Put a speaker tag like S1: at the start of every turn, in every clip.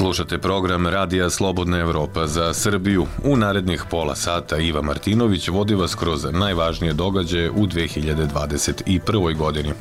S1: Slušate program Radija Slobodna Evropa za Srbiju. U narednih pola sata Iva Martinović vodi vas kroz najvažnije događaje u 2021. godini.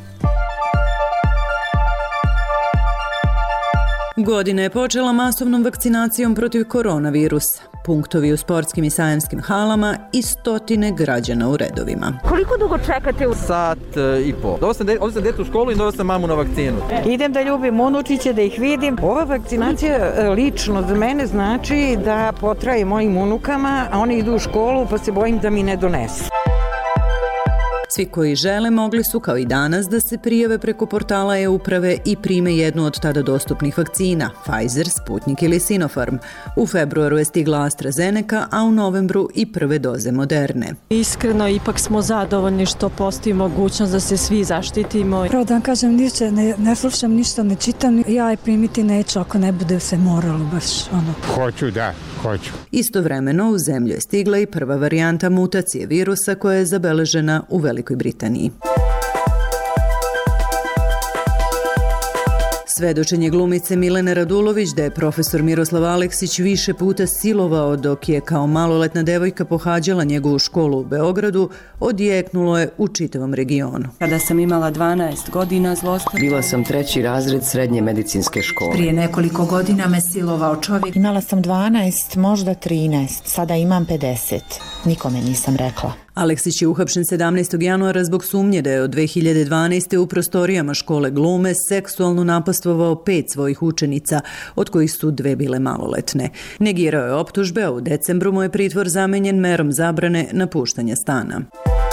S2: Godina je počela masovnom vakcinacijom protiv koronavirusa. Punktovi u sportskim i sajamskim halama i stotine građana u redovima.
S3: Koliko dugo čekate?
S4: Sat i po. Ovdje sam djecu u školu i doveo sam mamu na vakcinu.
S3: Idem da ljubim unučiće, da ih vidim. Ova vakcinacija lično za mene znači da potraje mojim unukama, a oni idu u školu pa se bojim da mi ne donesu.
S2: Svi koji žele mogli su, kao i danas, da se prijave preko portala e-uprave i prime jednu od tada dostupnih vakcina, Pfizer, Sputnik ili Sinopharm. U februaru je stigla AstraZeneca, a u novembru i prve doze Moderne.
S5: Iskreno, ipak smo zadovoljni što postoji mogućnost da se svi zaštitimo.
S6: Pravo da vam kažem, ne slušam ništa, ne čitam, ja je primiti neću ako ne bude se moralo baš ono.
S7: Hoću.
S2: Istovremeno u zemlju je stigla i prva varijanta mutacije virusa koja je zabeležena u Velikoj Britaniji. Svedočenje glumice Milene Radulović da je profesor Miroslav Aleksić više puta silovao dok je kao maloletna devojka pohađala njegovu školu u Beogradu odjeknulo je u čitavom regionu.
S8: Kada sam imala 12 godina
S9: bila sam 3. razred srednje medicinske škole.
S10: Prije nekoliko godina me silovao čovjek.
S11: Imala sam 12, možda 13, sada imam 50. Nikome nisam rekla.
S2: Aleksić je uhapšen 17. januara zbog sumnje da je od 2012. u prostorijama škole glume seksualno napastvovao 5 svojih učenica, od kojih su 2 bile maloletne. Negirao je optužbe, a u decembru mu je pritvor zamenjen merom zabrane napuštanja stana.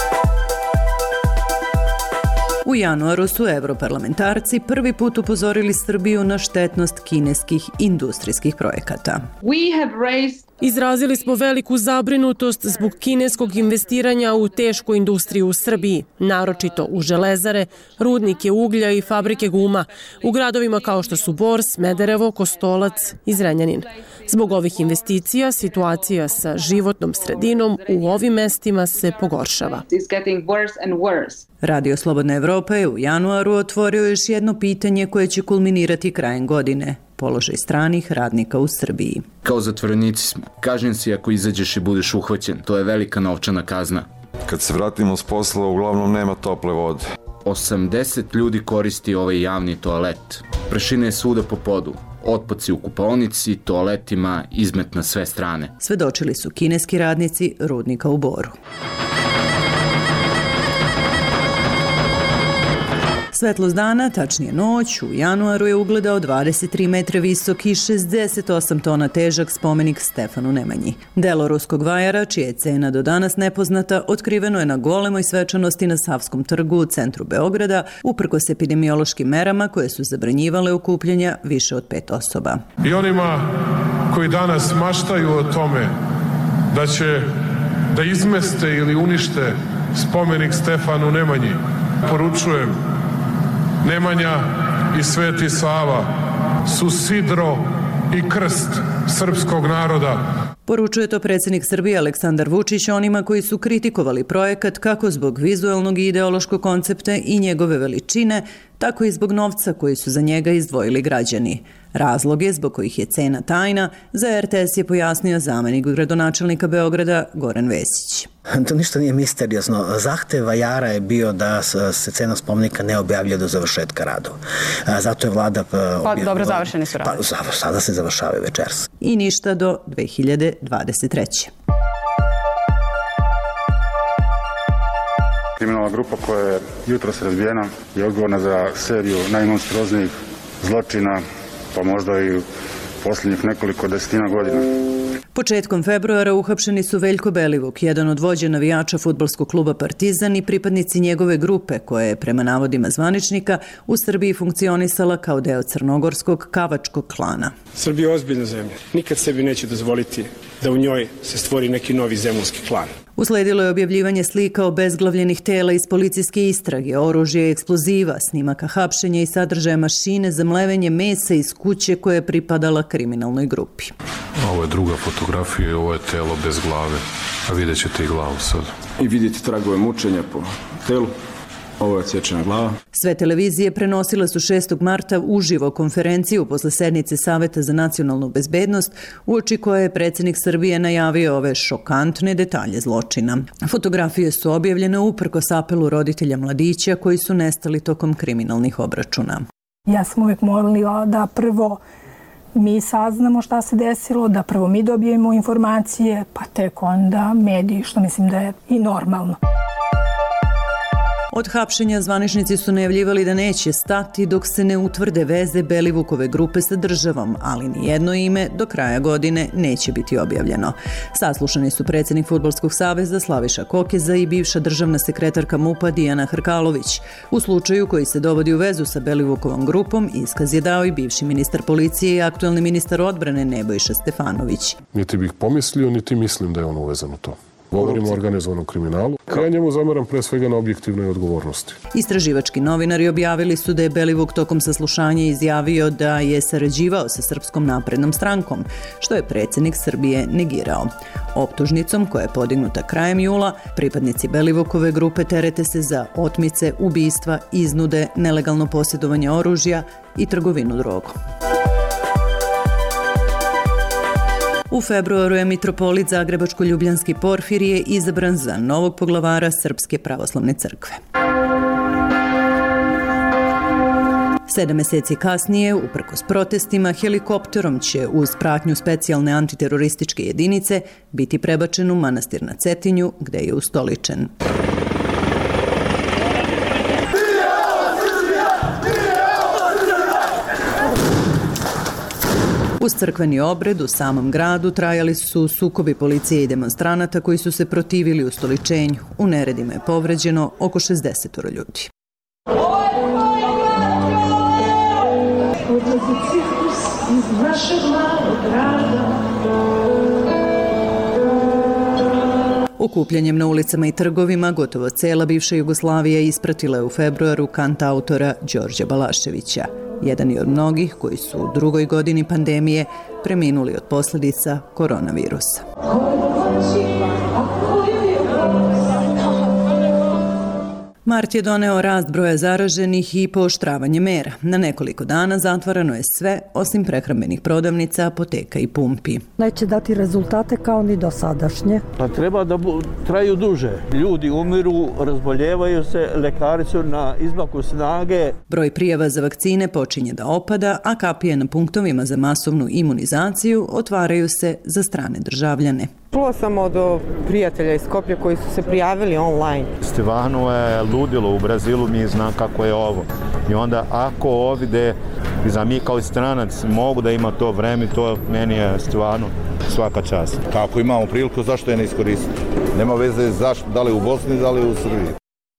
S2: U januaru su evroparlamentarci prvi put upozorili Srbiju na štetnost kineskih industrijskih projekata.
S5: Izrazili smo veliku zabrinutost zbog kineskog investiranja u tešku industriju u Srbiji, naročito u železare, rudnike uglja i fabrike guma, u gradovima kao što su Bor, Smederevo, Kostolac i Zrenjanin. Zbog ovih investicija, situacija sa životnom sredinom u ovim mestima se pogoršava.
S2: Radio Slobodna Evropa je u januaru otvorio još jedno pitanje koje će kulminirati krajem godine. Položaj stranih radnika u Srbiji.
S12: Kao zatvorenici smo. Kažnjen si ako izađeš i budeš uhvaćen. To je velika novčana kazna.
S13: Kad se vratimo s posla, uglavnom nema tople vode.
S12: 80 ljudi koristi ovaj javni toalet. Prašina je svuda po podu. Otpaci u kupaonici, toaletima, izmet na sve strane.
S2: Svedočili su kineski radnici rudnika u Boru. Svetlost dana, tačnije noć, u januaru je ugledao 23 metra visok i 68 tona težak spomenik Stefanu Nemanji. Delo ruskog vajara, čija je cena do danas nepoznata, otkriveno je na golemoj svečanosti na Savskom trgu u centru Beograda, uprkos epidemiološkim merama koje su zabranjivale okupljanja više od 5 osoba.
S14: I onima koji danas maštaju o tome da će da izmeste ili unište spomenik Stefanu Nemanji, poručujem: Nemanja i Sveti Sava su sidro i krst srpskog naroda.
S2: Poručuje to predsjednik Srbije Aleksandar Vučić onima koji su kritikovali projekat kako zbog vizualnog i ideološkog koncepta i njegove veličine, tako i zbog novca koji su za njega izdvojili građani. Razloge zbog kojih je cena tajna za RTS je pojasnio zamenik gradonačelnika Beograda Goran Vesić.
S15: To ništa nije misteriozno. Zahtev vajara je bio da se cena spomenika ne objavlja do završetka radova. Zato je vlada...
S16: Dobro, završeni su radovi.
S15: Sada se završavaju večeras.
S2: I ništa do 2023.
S17: Kriminalna grupa koja je jutros razbijena je odgovorna za seriju najmonstruoznijih zločina, pa možda i posljednjih nekoliko desetina godina.
S2: Početkom februara uhapšeni su Veljko Belivuk, jedan od vođa navijača fudbalskog kluba Partizan i pripadnici njegove grupe, koja je, prema navodima zvaničnika, u Srbiji funkcionisala kao deo crnogorskog kavačkog klana.
S18: Srbija je ozbiljna zemlja. Nikad sebi neće dozvoliti da u njoj se stvori neki novi zemunski klan.
S2: Usledilo je objavljivanje slika obezglavljenih tela iz policijske istrage, oružja i eksploziva, snimaka hapšenja i sadržaja mašine za mlevenje mesa iz kuće koja je pripadala kriminalnoj grupi.
S14: Ovo je druga fotografija i ovo je telo bez glave, a vidjet ćete i glavu sad.
S17: I vidjeti tragove mučenja po telu.
S12: ovo je odsječena glava.
S2: Sve televizije prenosile su 6. marta uživo konferenciju posle sednice Saveta za nacionalnu bezbednost, uoči koje je predsjednik Srbije najavio ove šokantne detalje zločina. Fotografije su objavljene uprkos apelu roditelja mladića koji su nestali tokom kriminalnih obračuna.
S6: Ja sam uvijek molila da prvo mi saznamo šta se desilo, da prvo mi dobijemo informacije, pa tek onda mediji, što mislim da je i normalno.
S2: Od hapšenja zvaničnici su najavljivali da neće stati dok se ne utvrde veze Belivukove grupe sa državom, ali nijedno ime do kraja godine neće biti objavljeno. Saslušani su predsjednik Fudbalskog saveza Slaviša Kokeza i bivša državna sekretarka MUP-a Dijana Hrkalović. U slučaju koji se dovodi u vezu sa Belivukovom grupom, iskaz je dao i bivši ministar policije i aktuelni ministar odbrane Nebojša Stefanović.
S14: Niti bih pomislio, niti mislim da je on uvezan u to. Govorimo o organizovanom kriminalu. Ja njemu zameram pre svega na objektivnoj odgovornosti.
S2: Istraživački novinari objavili su da je Belivuk tokom saslušanja izjavio da je sarađivao sa Srpskom naprednom strankom, što je predsjednik Srbije negirao. Optužnicom, koja je podignuta krajem jula, pripadnici Belivukove grupe terete se za otmice, ubistva, iznude, nelegalno posjedovanje oružja i trgovinu drogom. U februaru je mitropolit Zagrebačko-Ljubljanski Porfirije izabran za novog poglavara Srpske pravoslavne crkve. 7 meseci kasnije, uprkos protestima, helikopterom će uz pratnju specijalne antiterorističke jedinice biti prebačen u manastir na Cetinju, gde je ustoličen. Uz crkveni obred u samom gradu trajali su sukobi policije i demonstranata koji su se protivili ustoličenju. U neredima je povređeno oko 60 ljudi. Okupljanjem na ulicama i trgovima gotovo cela bivša Jugoslavija ispratila je u februaru kantautora Đorđa Balaševića. Jedan je od mnogih koji su u drugoj godini pandemije preminuli od posljedica koronavirusa. Mart je doneo rast broja zaraženih i pooštravanje mera. Na nekoliko dana zatvarano je sve, osim prehrambenih prodavnica, apoteka i pumpi.
S6: Neće dati rezultate kao ni dosadašnje.
S7: Pa treba da traju duže. Ljudi umiru, razboljevaju se, lekari su na izmaku snage.
S2: Broj prijava za vakcine počinje da opada, a kapije na punktovima za masovnu imunizaciju otvaraju se za strane državljane.
S3: Čuo sam od prijatelja iz Skoplja koji su se prijavili online.
S19: Stevano je ludilo u Brazilu, mi zna kako je ovo. I onda ako ovdje, za mi kao stranac mogu da ima to vreme, to meni je stvarno svaka čast.
S20: Kako imamo priliku, zašto je ne iskoristiti? Nema veze zašto, da li u Bosni, da li u Srbiji.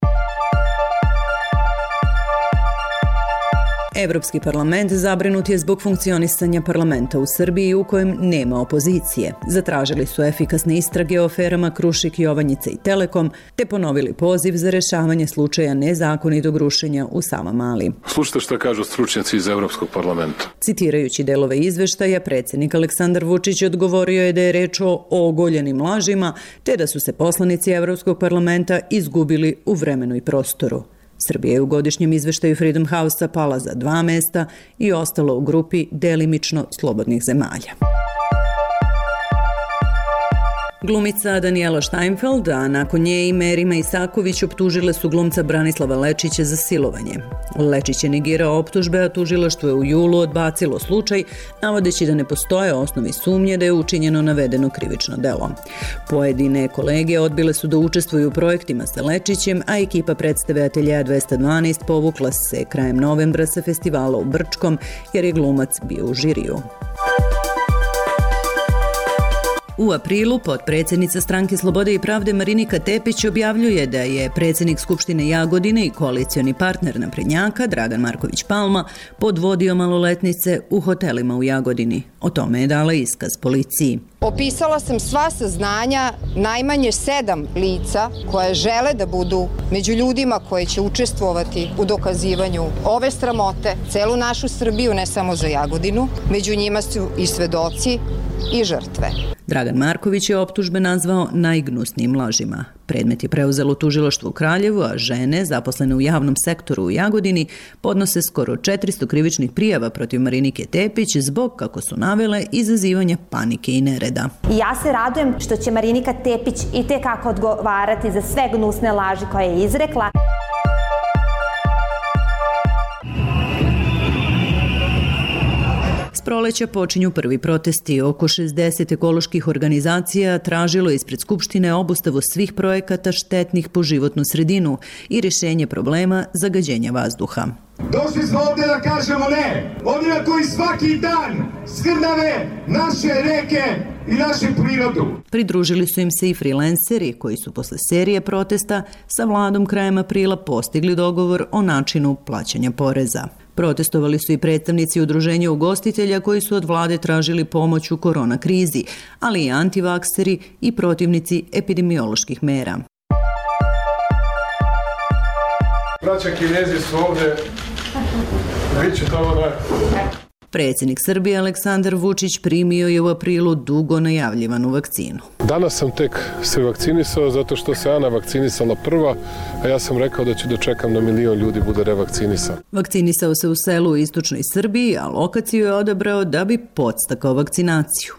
S2: Evropski parlament zabrinut je zbog funkcionisanja parlamenta u Srbiji u kojem nema opozicije. Zatražili su efikasne istrage o aferama Krušik, Jovanjica i Telekom, te ponovili poziv za rešavanje slučaja nezakonitog rušenja u Savamali.
S14: Slušajte šta kažu stručnjaci iz Evropskog parlamenta.
S2: Citirajući delove izveštaja, predsjednik Aleksandar Vučić odgovorio je da je reč o ogoljenim lažima, te da su se poslanici Evropskog parlamenta izgubili u vremenu i prostoru. Srbija je u godišnjem izveštaju Freedom House-a pala za 2 mesta i ostala u grupi delimično slobodnih zemalja. Glumica Danijela Steinfeld, a nakon nje i Merima Isaković optužile su glumca Branislava Lečića za silovanje. Lečić je negirao optužbe, a tužilaštvo je u julu odbacilo slučaj, navodeći da ne postoje osnovi sumnje da je učinjeno navedeno krivično delo. Pojedine kolege odbile su da učestvuju u projektima sa Lečićem, a ekipa predstave Ateljeja 212 povukla se krajem novembra sa festivala u Brčkom, jer je glumac bio u žiriju. U aprilu potpredsjednica Stranke Slobode i pravde Marinika Tepić objavljuje da je predsjednik Skupštine Jagodine i koalicioni partner naprednjaka Dragan Marković Palma podvodio maloletnice u hotelima u Jagodini. O tome je dala iskaz policiji.
S21: Opisala sam sva saznanja najmanje 7 lica koje žele da budu među ljudima koje će učestvovati u dokazivanju ove sramote, celu našu Srbiju, ne samo za Jagodinu. Među njima su i svedoci i žrtve.
S2: Dragan Marković je optužbe nazvao najgnusnijim lažima. Predmet je preuzelo tužilaštvo u Kraljevu, a žene, zaposlene u javnom sektoru u Jagodini, podnose skoro 400 krivičnih prijava protiv Marinike Tepić zbog, kako su navele, izazivanja panike i nereda.
S1: Ja se radujem što će Marinika Tepić i tekako odgovarati za sve gnusne laži koje je izrekla.
S2: S proleća počinju prvi protesti. Oko 60 ekoloških organizacija tražilo ispred Skupštine obustavu svih projekata štetnih po životnu sredinu i rješenje problema zagađenja vazduha.
S22: Došli smo ovdje da kažemo ne, onima koji svaki dan skrnave naše reke i našu prirodu.
S2: Pridružili su im se i freelanceri koji su posle serije protesta sa vladom krajem aprila postigli dogovor o načinu plaćanja poreza. Protestovali su i predstavnici udruženja ugostitelja koji su od vlade tražili pomoć u korona krizi, ali i antivakseri i protivnici epidemioloških mera.
S14: Braća Kinezi su ovdje, bit će to da...
S2: Predsjednik Srbije Aleksandar Vučić primio je u aprilu dugo najavljivanu vakcinu.
S14: Danas sam tek se vakcinisao zato što se Ana vakcinisala prva, a ja sam rekao da ću da čekam da 1 milion ljudi bude revakcinisan.
S2: Vakcinisao se u selu u istočnoj Srbiji, a lokaciju je odabrao da bi podstakao vakcinaciju.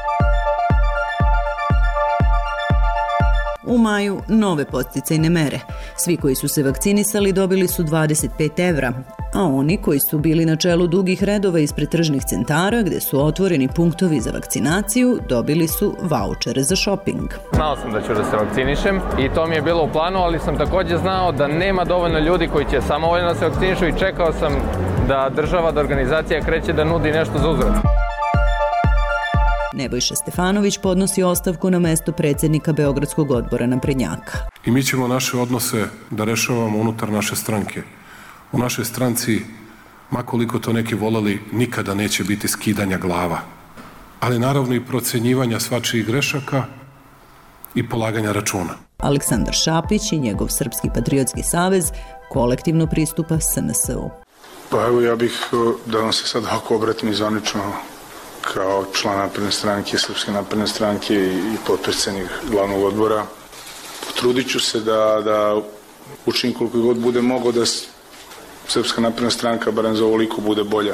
S2: U maju nove podsticajne mere. Svi koji su se vakcinisali dobili su 25 evra, a oni koji su bili na čelu dugih redova ispred tržnih centara gde su otvoreni punktovi za vakcinaciju dobili su vaučere za šoping.
S4: Znao sam da ću da se vakcinišem i to mi je bilo u planu, ali sam također znao da nema dovoljno ljudi koji će samovoljno da se vakcinišu i čekao sam da država, da organizacija kreće da nudi nešto za uzvrat.
S2: Nebojša Stefanović podnosi ostavku na mesto predsjednika Beogradskog odbora naprednjaka.
S14: I mi ćemo naše odnose da rešavamo unutar naše stranke. U našoj stranci, makoliko to neki voleli, nikada neće biti skidanja glava. Ali naravno i procenjivanja svačijih grešaka i polaganja računa.
S2: Aleksandar Šapić i njegov Srpski patriotski savez kolektivno pristupa SNS-u.
S23: Pa evo ja bih da vam se sad ovako obratim zvanično kao član napredne stranke, Srpske napredne stranke i potpredsjednik glavnog odbora. Potrudit ću se da učinim koliko god bude mogao da Srpska napredna stranka barem za ovoliko bude bolja.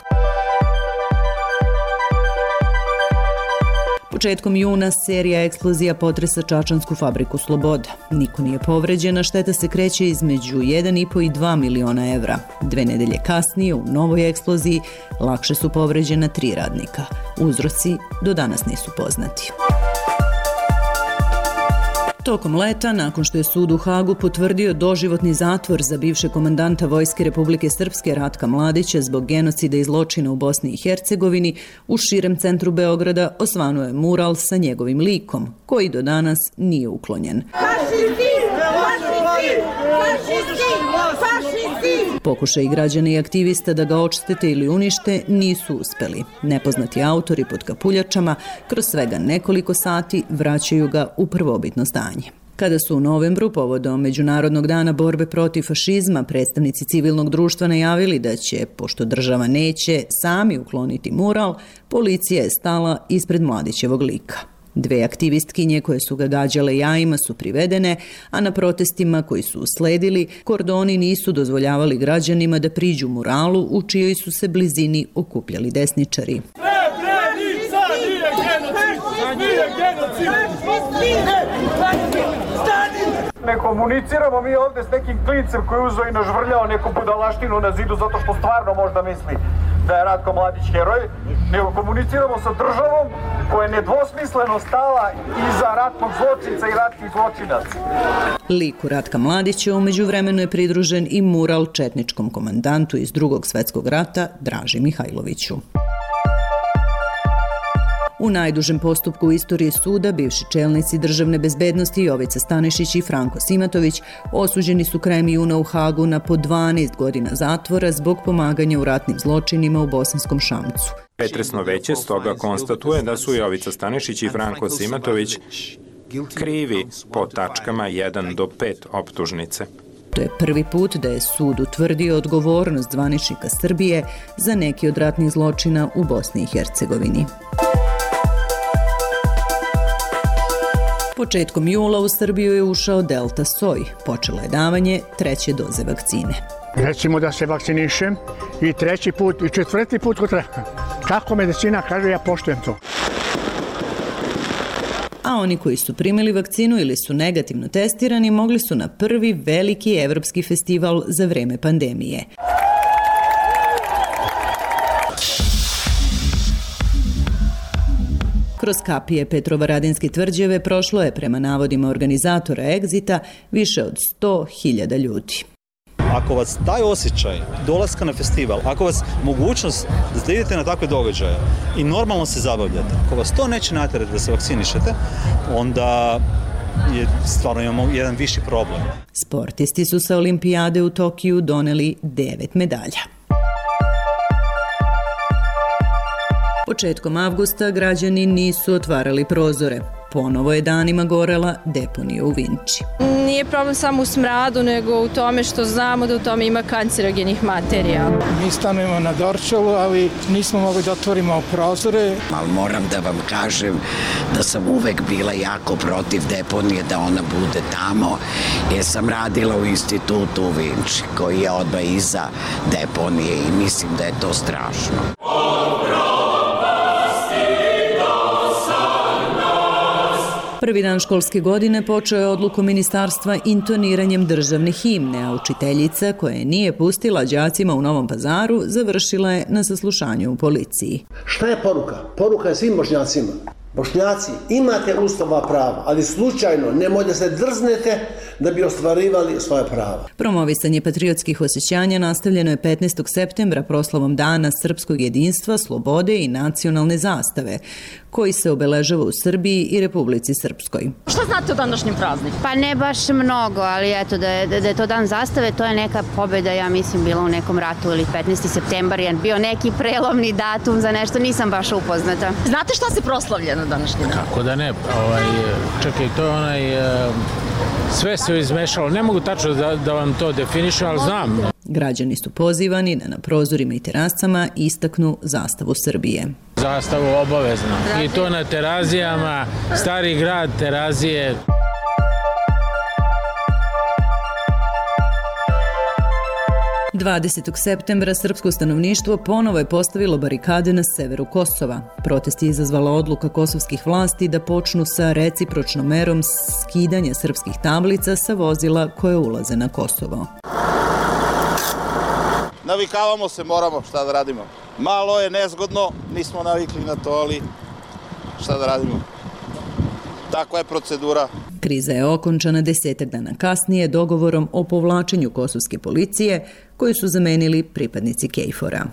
S2: Početkom juna serija eksplozija potresa čačansku fabriku Sloboda. Niko nije povređen, a šteta se kreće između 1,5 i 2 miliona evra. 2 nedelje kasnije, u novoj eksploziji, lakše su povređena 3 radnika. Uzroci do danas nisu poznati. Tokom leta, nakon što je sud u Hagu potvrdio doživotni zatvor za bivšeg komandanta Vojske Republike Srpske Ratka Mladića zbog genocida i zločina u Bosni i Hercegovini, u širem centru Beograda osvanuo je mural sa njegovim likom, koji do danas nije uklonjen. Pokušaj građana i aktivista da ga očistete ili unište nisu uspeli. Nepoznati autori pod kapuljačama kroz svega nekoliko sati vraćaju ga u prvobitno stanje. Kada su u novembru povodom Međunarodnog dana borbe protiv fašizma predstavnici civilnog društva najavili da će, pošto država neće, sami ukloniti mural, policija je stala ispred Mladićevog lika. 2 aktivistkinje koje su ga gađale jajima su privedene, a na protestima koji su usledili, kordoni nisu dozvoljavali građanima da priđu muralu u čijoj su se blizini okupljali desničari.
S24: Ne komuniciramo mi ovdje s nekim klincem koji je uzeo i nažvrljao neku budalaštinu na zidu zato što stvarno možda misli da je Ratko Mladić heroj, nego komuniciramo sa državom koja je nedvosmisleno stala iza ratnog zločinca i ratnih zločinaca.
S2: Liku Ratka Mladića umeđu vremenu je pridružen i mural četničkom komandantu iz Drugog svjetskog rata Draži Mihajloviću. U najdužem postupku u istoriji suda, bivši čelnici državne bezbednosti Jovica Stanišić i Franko Simatović osuđeni su krajem juna u Hagu na po 12 godina zatvora zbog pomaganja u ratnim zločinima u Bosanskom Šamcu.
S25: Pretresno veće stoga konstatuje da su Jovica Stanišić i Franko Simatović krivi po tačkama 1 do 5 optužnice.
S2: To je prvi put da je sud utvrdio odgovornost zvaničnika Srbije za neki od ratnih zločina u Bosni i Hercegovini. Početkom jula u Srbiju je ušao Delta soj. Počelo je davanje 3. doze vakcine.
S5: Recimo da se vakcinišem i 3. put i 4. put kako medicina kaže, ja poštujem to.
S2: A oni koji su primili vakcinu ili su negativno testirani mogli su na prvi veliki evropski festival za vreme pandemije. Kroz kapije Petrovaradinske tvrđave prošlo je, prema navodima organizatora Exita, više od 100.000 ljudi.
S8: Ako vas taj osjećaj dolaska na festival, ako vas mogućnost da idete na takve događaje i normalno se zabavljate, ako vas to neće natjerati da se vakcinišete, onda stvarno imamo jedan viši problem.
S2: Sportisti su sa olimpijade u Tokiju doneli 9 medalja. Početkom avgusta građani nisu otvarali prozore. Ponovo je danima gorela deponija u Vinči.
S9: Nije problem samo u smradu, nego u tome što znamo da u tome ima kancerogenih materija.
S10: Mi stanujemo na Dorčolu, ali nismo mogli da otvorimo prozore.
S11: Ali moram da vam kažem da sam uvek bila jako protiv deponije, da ona bude tamo, jer sam radila u institutu u Vinči, koji je odmah iza deponije i mislim da je to strašno.
S2: Prvi dan školske godine počeo je odlukom ministarstva intoniranjem državne himne, a učiteljica koja je nije pustila đacima u Novom Pazaru završila je na saslušanju u policiji.
S26: Šta je poruka? Poruka je svim Bošnjacima. Bošnjaci, imate ustavna prava, ali slučajno nemojte se drznete da bi ostvarivali svoje prava.
S2: Promovisanje patriotskih osjećanja nastavljeno je 15. septembra proslavom Dana srpskog jedinstva, slobode i nacionalne zastave, koji se obeležava u Srbiji i Republici Srpskoj.
S9: Šta znate o današnjem prazniku?
S27: Pa ne baš mnogo, ali eto da je to dan zastave, to je neka pobjeda, ja mislim, bila u nekom ratu ili 15. septembar je bio neki prelomni datum za nešto, nisam baš upoznata.
S9: Znate šta se proslavlja na današnji dan?
S28: Kako da ne, čekaj, to je sve se izmešalo, ne mogu tačno da vam to definišem, ali znam.
S2: Građani su pozivani da na prozorima i terasama istaknu zastavu Srbije.
S28: Zastavu obavezno. I to na Terazijama, Stari grad, Terazije.
S2: – 20. septembra srpsko stanovništvo ponovo je postavilo barikade na severu Kosova. Protest je izazvala odluka kosovskih vlasti da počnu sa recipročnom merom skidanja srpskih tablica sa vozila koje ulaze na Kosovo.
S20: Navikavamo se, moramo, šta da radimo. Malo je nezgodno, nismo navikli na to, ali šta da radimo. Takva je procedura.
S2: Kriza je okončana 10 dana kasnije dogovorom o povlačenju kosovske policije, koju su zamenili pripadnici KFOR-a.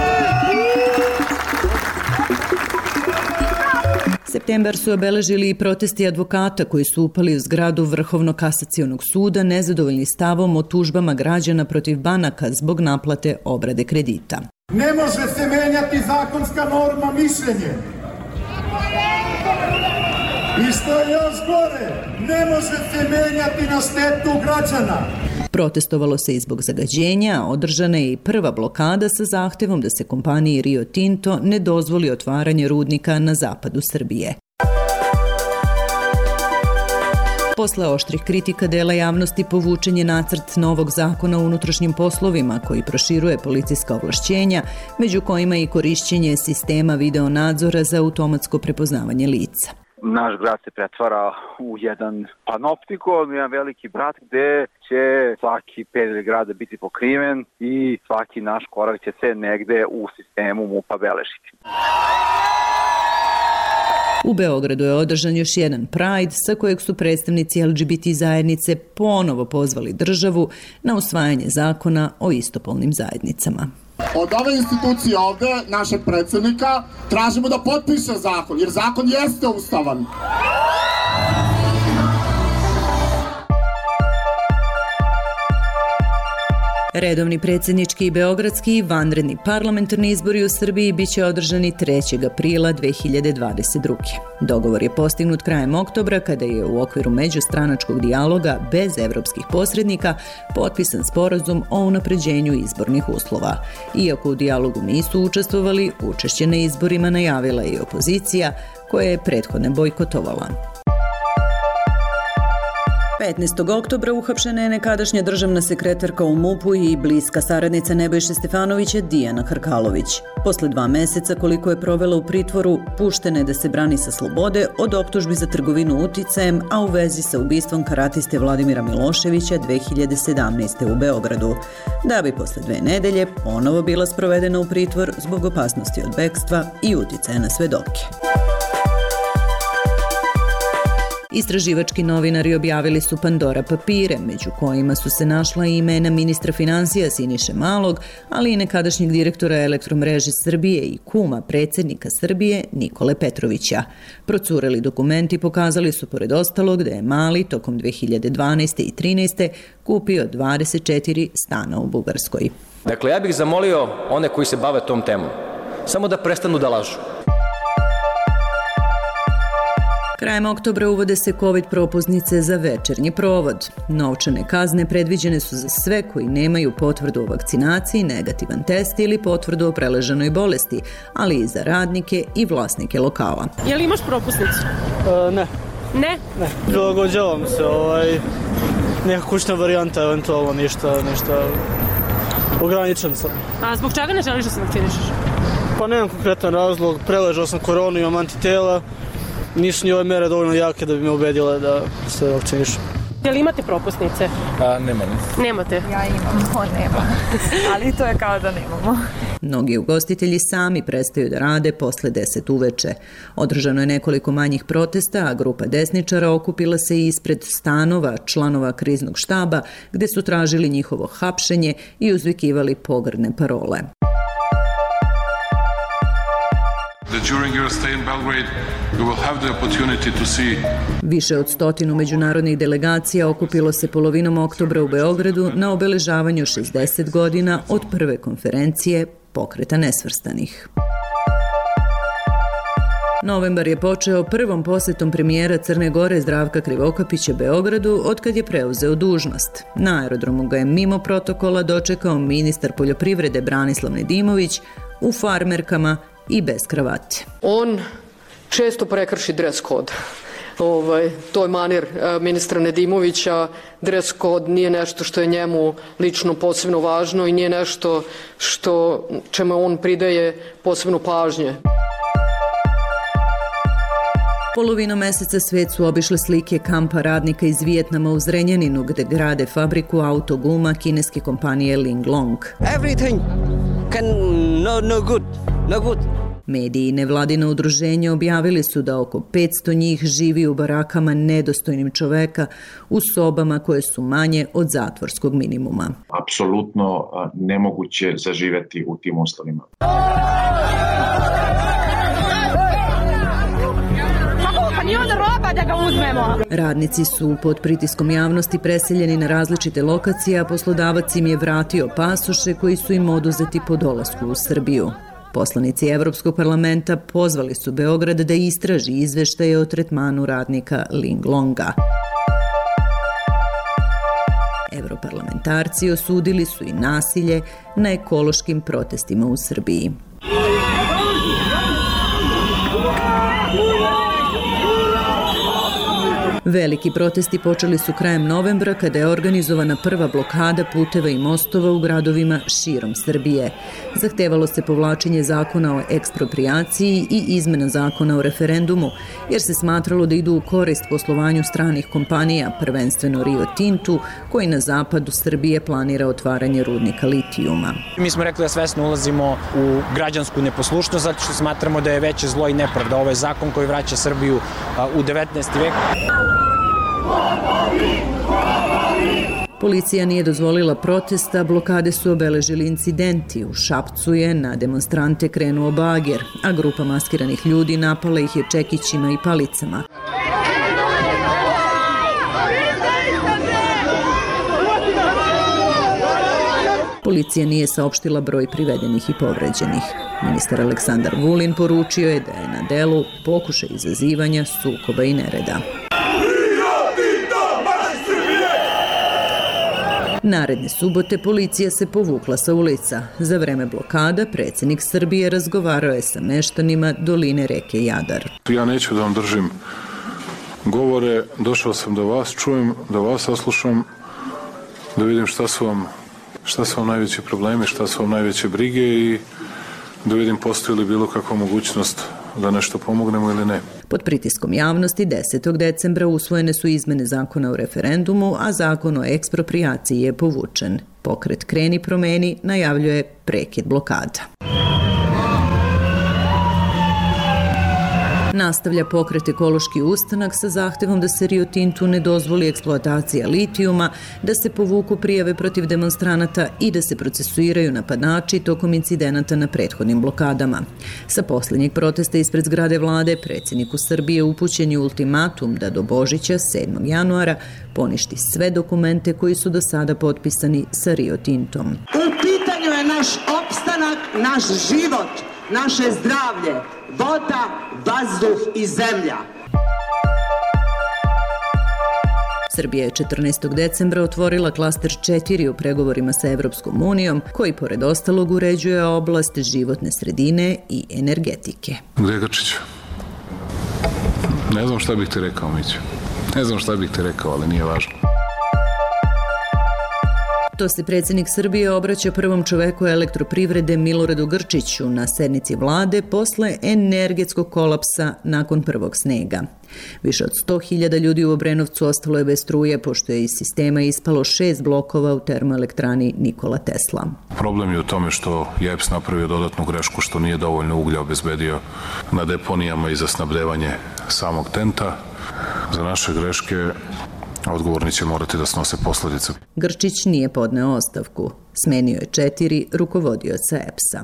S2: Septembar su obeležili i protesti advokata koji su upali u zgradu Vrhovnog kasacionog suda nezadovoljni stavom o tužbama građana protiv banaka zbog naplate obrade kredita.
S22: Ne može se menjati zakonska norma mišljenje. I što je još gore, ne može se menjati na štetu građana.
S2: Protestovalo se i zbog zagađenja, a održana je i prva blokada sa zahtevom da se kompaniji Rio Tinto ne dozvoli otvaranje rudnika na zapadu Srbije. Posle oštrih kritika dela javnosti povučen je nacrt novog zakona o unutrašnjim poslovima koji proširuje policijska ovlašćenja, među kojima i korišćenje sistema videonadzora za automatsko prepoznavanje lica.
S29: Naš grad se pretvara u jedan panoptikon, jedan veliki brat gde će svaki pedalj grada biti pokriven i svaki naš korak će se negde u sistemu MUP-a beležiti.
S2: U Beogradu je održan još jedan Pride sa kojeg su predstavnici LGBT zajednice ponovo pozvali državu na usvajanje zakona o istopolnim zajednicama.
S22: Od ove institucije ovde, našeg predsjednika, tražimo da potpiše zakon, jer zakon jeste ustavan.
S2: Redovni predsjednički i beogradski i vanredni parlamentarni izbori u Srbiji biće održani 3. aprila 2022. Dogovor je postignut krajem oktobra kada je u okviru međustranačkog dijaloga bez evropskih posrednika potpisan sporazum o unapređenju izbornih uslova. Iako u dijalogu nisu učestvovali, učešće na izborima najavila je i opozicija koja je prethodne bojkotovala. 15. oktobra uhapšena je nekadašnja državna sekretarka u MUP-u i bliska saradnica Nebojše Stefanovića Dijana Hrkalović. Posle 2 meseca koliko je provela u pritvoru, puštena je da se brani sa slobode od optužbi za trgovinu uticajem, a u vezi sa ubistvom karatiste Vladimira Miloševića 2017. u Beogradu, da bi posle 2 nedelje ponovo bila sprovedena u pritvor zbog opasnosti od bekstva i uticaja na svedoke. Istraživački novinari objavili su Pandora papire, među kojima su se našla i imena ministra finansija Siniše Malog, ali i nekadašnjeg direktora Elektromreže Srbije i kuma predsjednika Srbije Nikole Petrovića. Procureli dokumenti pokazali su pored ostalog da je Mali tokom 2012. i 2013. kupio 24 stana u Bugarskoj.
S3: Dakle, ja bih zamolio one koji se bave tom temom, samo da prestanu da lažu.
S2: Krajem oktobra uvode se COVID propusnice za večernji provod. Novčane kazne predviđene su za sve koji nemaju potvrdu o vakcinaciji, negativan test ili potvrdu o preležanoj bolesti, ali i za radnike i vlasnike lokala.
S6: Je li imaš propusnicu?
S7: Ne.
S6: Ne?
S7: Ne. Prilagođavam se, neka kućna varijanta, eventualno ništa ograničen sam.
S6: A zbog čega ne želiš da se vakcinišeš?
S7: Pa nemam konkretan razlog, preležao sam koronu, imam antitela. Nisu ni ove mere dovoljno jake da bi me ubedile da se vakcinišem.
S6: Je li imate propusnice?
S7: Nemam.
S6: Nemate?
S12: Ja imam, on nema. Ali to je kao da nemamo.
S2: Mnogi ugostitelji sami prestaju da rade posle 10 uveče. Održano je nekoliko manjih protesta, a grupa desničara okupila se ispred stanova članova kriznog štaba, gde su tražili njihovo hapšenje i uzvikivali pogrdne parole. Više od 100 međunarodnih delegacija okupilo se polovinom oktobra u Beogradu na obeležavanju 60 godina od prve konferencije Pokreta nesvrstanih. Novembar je počeo prvom posetom premijera Crne Gore Zdravka Krivokapića Beogradu otkad je preuzeo dužnost. Na aerodromu ga je mimo protokola dočekao ministar poljoprivrede Branislav Nedimović u farmerkama i bez kravate.
S13: On često prekrši dres kod. To je manir ministra Nedimovića. Dres kod nije nešto što je njemu lično posebno važno i nije nešto čemu on pridaje posebno pažnje.
S2: Polovinom meseca svet su obišle slike kampa radnika iz Vijetnama u Zrenjaninu, gde grade fabriku autoguma kineske kompanije Linglong.
S15: Everything no good.
S2: Mediji i nevladina udruženja objavili su da oko 500 njih živi u barakama nedostojnim čoveka, u sobama koje su manje od zatvorskog minimuma.
S16: Apsolutno nemoguće zaživeti u tim uslovima.
S2: Radnici su pod pritiskom javnosti preseljeni na različite lokacije, a poslodavac im je vratio pasoše koji su im oduzeti po dolasku u Srbiju. Poslanici Evropskog parlamenta pozvali su Beograd da istraži izveštaje o tretmanu radnika Linglonga. Evroparlamentarci osudili su i nasilje na ekološkim protestima u Srbiji. Veliki protesti počeli su krajem novembra kada je organizovana prva blokada puteva i mostova u gradovima širom Srbije. Zahtevalo se povlačenje zakona o eksproprijaciji i izmena zakona o referendumu, jer se smatralo da idu u korist poslovanju stranih kompanija, prvenstveno Rio Tintu, koji na zapadu Srbije planira otvaranje rudnika litijuma.
S17: Mi smo rekli da svesno ulazimo u građansku neposlušnost, zato što smatramo da je veće zlo i nepravda. Ovo je zakon koji vraća Srbiju u 19. vek.
S2: Policija nije dozvolila protesta, blokade su obeležili incidenti. U Šapcu je na demonstrante krenuo bager, a grupa maskiranih ljudi napala ih je čekićima i palicama. Policija nije saopštila broj privedenih i povređenih. Ministar Aleksandar Vulin poručio je da je na delu pokušaj izazivanja sukoba i nereda. Naredne subote policija se povukla sa ulica. Za vreme blokada predsjednik Srbije razgovarao je sa meštanima doline reke Jadar.
S14: Ja neću da vam držim govore, došao sam do vas, čujem, da vas saslušam, da vidim šta su vam najveći problemi, šta su vam najveće brige i da vidim postoji li bilo kakva mogućnost da nešto pomognemo ili ne.
S2: Pod pritiskom javnosti 10. decembra usvojene su izmene zakona o referendumu, a zakon o eksproprijaciji je povučen. Pokret Kreni promeni najavljuje prekid blokada. Nastavlja pokret Ekološki ustanak sa zahtevom da se Rio Tintu ne dozvoli eksploatacija litijuma, da se povuku prijave protiv demonstranata i da se procesuiraju napadači tokom incidenata na prethodnim blokadama. Sa posljednjeg protesta ispred zgrade vlade, predsjedniku Srbije upućen je ultimatum da do Božića 7. januara poništi sve dokumente koji su do sada potpisani sa Rio Tintom.
S1: U pitanju je naš opstanak, naš život, naše zdravlje, voda, vazduh i zemlja.
S2: Srbija je 14. decembra otvorila klaster 4 u pregovorima sa Evropskom unijom, koji pored ostalog uređuje oblast životne sredine i energetike.
S14: Gde je Grčić? Ne znam šta bih ti rekao, Mićo. Ne znam šta bih ti rekao, ali nije važno.
S2: To se predsjednik Srbije obraća prvom čoveku elektroprivrede Miloradu Grčiću na sednici vlade posle energetskog kolapsa nakon prvog snega. Više od 100.000 ljudi u Obrenovcu ostalo je bez struje pošto je iz sistema ispalo 6 blokova u termoelektrani Nikola Tesla.
S14: Problem je u tome što je EPS napravio dodatnu grešku što nije dovoljno uglja obezbedio na deponijama i za snabdevanje samog TENT-a. Za naše greške odgovorni će morati da snose posledice.
S2: Grčić nije podneo ostavku. Smenio je 4 rukovodioca EPS-a.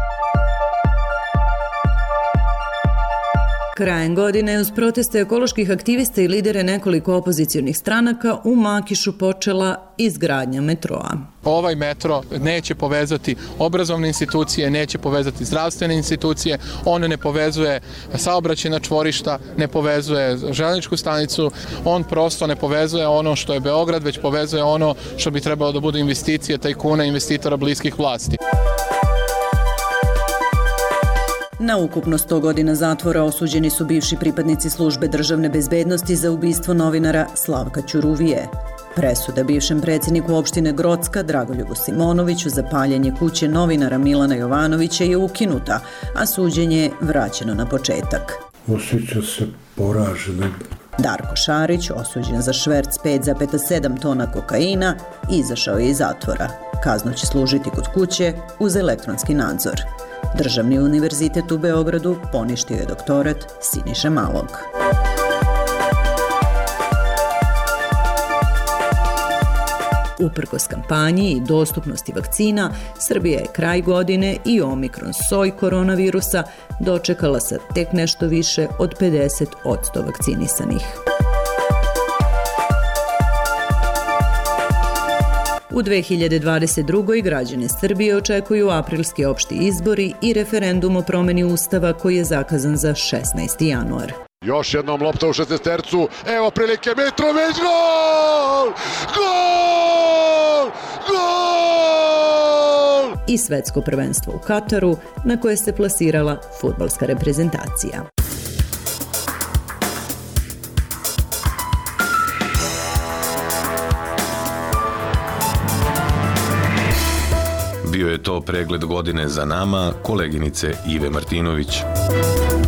S2: Krajem godine, uz proteste ekoloških aktivista i lidere nekoliko opozicionih stranaka, u Makišu počela izgradnja metroa.
S4: Ovaj metro neće povezati obrazovne institucije, neće povezati zdravstvene institucije, on ne povezuje saobraćajna čvorišta, ne povezuje železničku stanicu, on prosto ne povezuje ono što je Beograd, već povezuje ono što bi trebalo da budu investicije tajkuna i investitora bliskih vlasti.
S2: Na ukupno 100 godina zatvora osuđeni su bivši pripadnici službe državne bezbednosti za ubistvo novinara Slavka Ćuruvije. Presuda bivšem predsjedniku opštine Grocka Dragoljubu Simonoviću za paljenje kuće novinara Milana Jovanovića je ukinuta, a suđenje je vraćeno na početak.
S5: Osjeća se poraženo.
S2: Darko Šarić, osuđen za šverc 5,7 tona kokaina, izašao je iz zatvora. Kaznu će služiti kod kuće uz elektronski nadzor. Državni univerzitet u Beogradu poništio je doktorat Siniše Malog. Uprkos kampanji i dostupnosti vakcina, Srbija je kraj godine i omikron soj koronavirusa dočekala sa tek nešto više od 50% vakcinisanih. U 2022. građane Srbije očekuju aprilski opšti izbori i referendum o promeni ustava koji je zakazan za 16. januar.
S18: Još jednom lopta u 16-tercu, evo prilike Mitrović, gol! Gol! Gol!
S2: I svetsko prvenstvo u Kataru na koje se plasirala fudbalska reprezentacija.
S19: Bio je to pregled godine za nama, koleginice Ive Martinović.